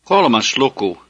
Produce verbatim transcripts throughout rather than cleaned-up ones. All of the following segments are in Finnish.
Kolmas luku.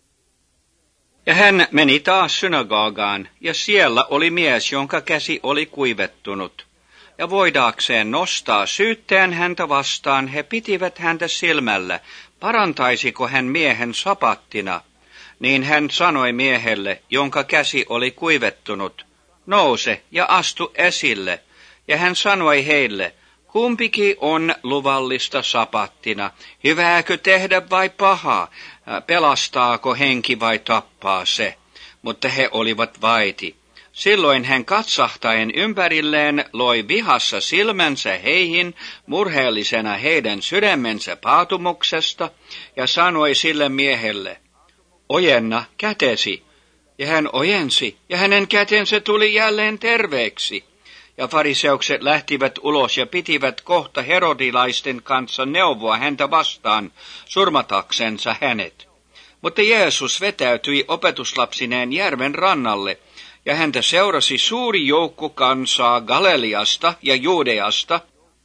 Ja hän meni taas synagogaan, ja siellä oli mies, jonka käsi oli kuivettunut. Ja voidaakseen nostaa syytteen häntä vastaan, he pitivät häntä silmällä, parantaisiko hän miehen sapattina. Niin hän sanoi miehelle, jonka käsi oli kuivettunut, nouse ja astu esille. Ja hän sanoi heille, kumpikin on luvallista sapattina, hyvääkö tehdä vai pahaa, pelastaako henki vai tappaa se. Mutta he olivat vaiti. Silloin hän katsahtaen ympärilleen loi vihassa silmänsä heihin, murheellisena heidän sydämensä paatumuksesta, ja sanoi sille miehelle, ojenna kätesi. Ja hän ojensi, ja hänen kätensä tuli jälleen terveeksi. Ja fariseukset lähtivät ulos ja pitivät kohta herodilaisten kanssa neuvoa häntä vastaan, surmataksensa hänet. Mutta Jeesus vetäytyi opetuslapsineen järven rannalle, ja häntä seurasi suuri joukko kansaa Galileasta ja Juudeasta,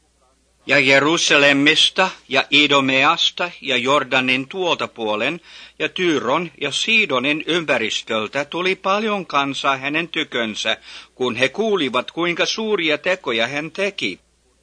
ja Jerusalemista ja Idomeasta ja Jordanin tuolta puolen, ja Tyyron ja Siidonin ympäristöltä tuli paljon kansaa hänen tykönsä, kun he kuulivat, kuinka suuria tekoja hän teki.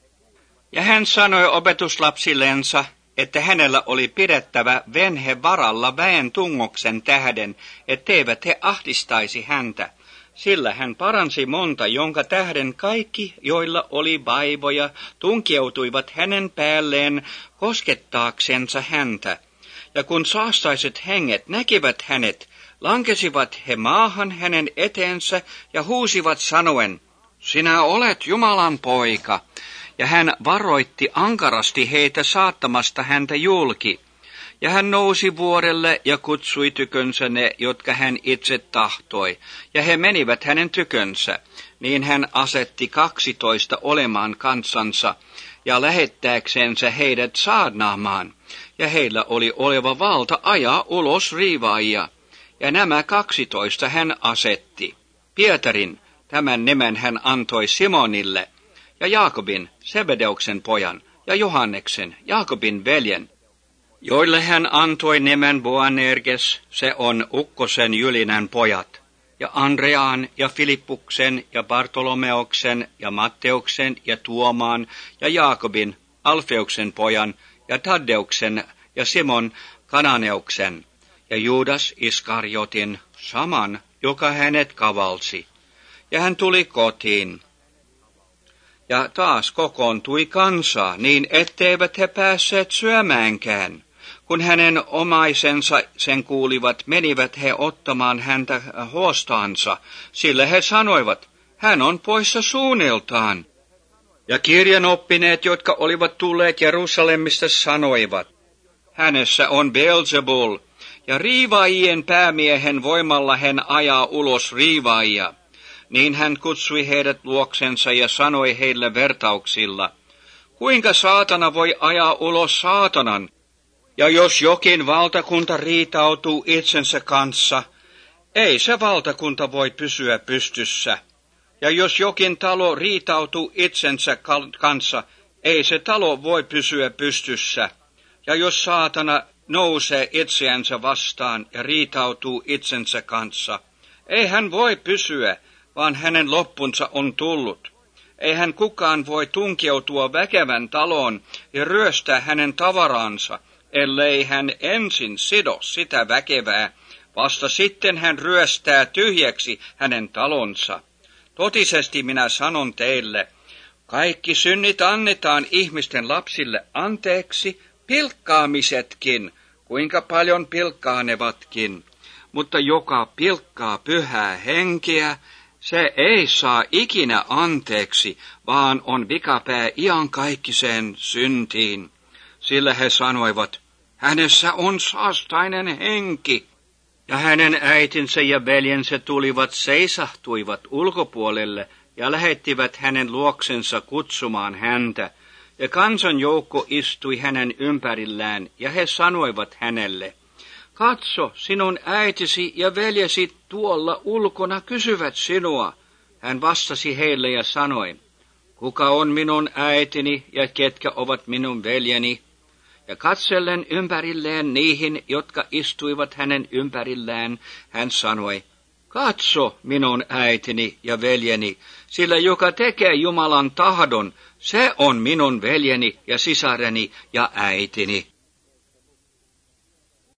Ja hän sanoi opetuslapsillensa, että hänellä oli pidettävä venhe varalla väen tungoksen tähden, etteivät he ahdistaisi häntä. Sillä hän paransi monta, jonka tähden kaikki, joilla oli vaivoja, tunkeutuivat hänen päälleen koskettaaksensa häntä. Ja kun saastaiset henget näkivät hänet, lankesivat he maahan hänen eteensä ja huusivat sanoen, sinä olet Jumalan poika. Ja hän varoitti ankarasti heitä saattamasta häntä julki. Ja hän nousi vuorelle ja kutsui tykönsä ne, jotka hän itse tahtoi, ja he menivät hänen tykönsä. Niin hän asetti kaksitoista olemaan kansansa, ja lähettääksensä heidät saarnaamaan, ja heillä oli oleva valta ajaa ulos riivaajia. Ja nämä kaksitoista hän asetti. Pietarin, tämän nimen hän antoi Simonille, ja Jaakobin, Sebedeuksen pojan, ja Johanneksen, Jaakobin veljen, joille hän antoi nimen Boanerges, se on ukkosen Jylinän pojat, ja Andreaan ja Filippuksen ja Bartolomeoksen ja Matteuksen ja Tuomaan ja Jaakobin, Alfeuksen pojan ja Taddeuksen ja Simon Kananeuksen ja Juudas Iskariotin, saman, joka hänet kavalsi. Ja hän tuli kotiin. Ja taas kokoontui kansa, niin etteivät he päässeet syömäänkään. Kun hänen omaisensa sen kuulivat, menivät he ottamaan häntä huostaansa, sillä he sanoivat, hän on poissa suunniltaan. Ja kirjanoppineet, jotka olivat tulleet Jerusalemista, sanoivat, hänessä on Beelzebul, ja riivaajien päämiehen voimalla hän ajaa ulos riivaajia. Niin hän kutsui heidät luoksensa ja sanoi heille vertauksilla, kuinka saatana voi ajaa ulos saatanan? Ja jos jokin valtakunta riitautuu itsensä kanssa, ei se valtakunta voi pysyä pystyssä. Ja jos jokin talo riitautuu itsensä kanssa, ei se talo voi pysyä pystyssä. Ja jos saatana nousee itseänsä vastaan ja riitautuu itsensä kanssa, ei hän voi pysyä, vaan hänen loppunsa on tullut. Eihän kukaan voi tunkeutua väkevän taloon ja ryöstää hänen tavaransa, ellei hän ensin sido sitä väkevää, vasta sitten hän ryöstää tyhjäksi hänen talonsa. Totisesti minä sanon teille, kaikki synnit annetaan ihmisten lapsille anteeksi, pilkkaamisetkin, kuinka paljon pilkkaanevatkin. Mutta joka pilkkaa pyhää henkeä, se ei saa ikinä anteeksi, vaan on vikapää iankaikkiseen syntiin. Sillä he sanoivat, hänessä on saastainen henki. Ja hänen äitinsä ja veljensä tulivat seisahtuivat ulkopuolelle ja lähettivät hänen luoksensa kutsumaan häntä. Ja kansanjoukko istui hänen ympärillään ja he sanoivat hänelle, katso, sinun äitisi ja veljesi tuolla ulkona kysyvät sinua. Hän vastasi heille ja sanoi, kuka on minun äitini ja ketkä ovat minun veljeni? Ja katsellen ympärilleen niihin, jotka istuivat hänen ympärillään, hän sanoi, katso minun äitini ja veljeni, sillä joka tekee Jumalan tahdon, se on minun veljeni ja sisareni ja äitini.